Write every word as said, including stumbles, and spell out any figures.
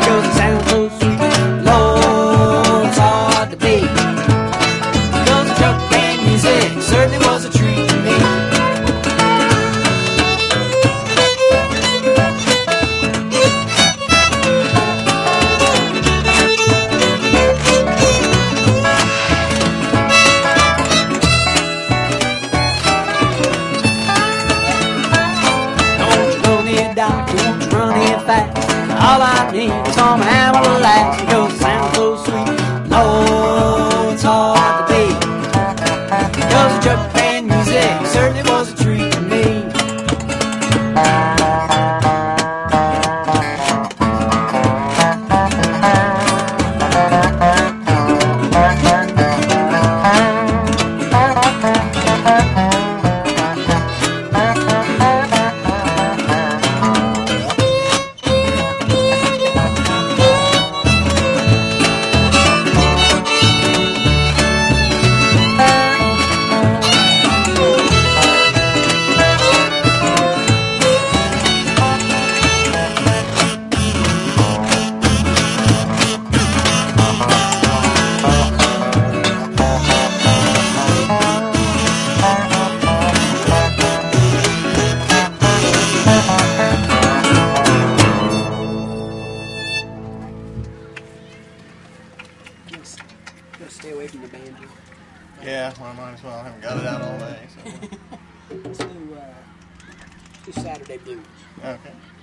'cause it sounds so sweet. Lord, it's hard to beat, 'cause the truck band music certainly was a treat to me. Doctor, won't you run it fast? All I need is some hammer lax, because it sounds so sweet. Lord, it's hard to beat, because the truck band music certainly was a treat to me. Stay away from the banjo. Yeah, well, I might as well. I haven't got it out all day. So. Let's do, uh, let's do Saturday Blues. Okay.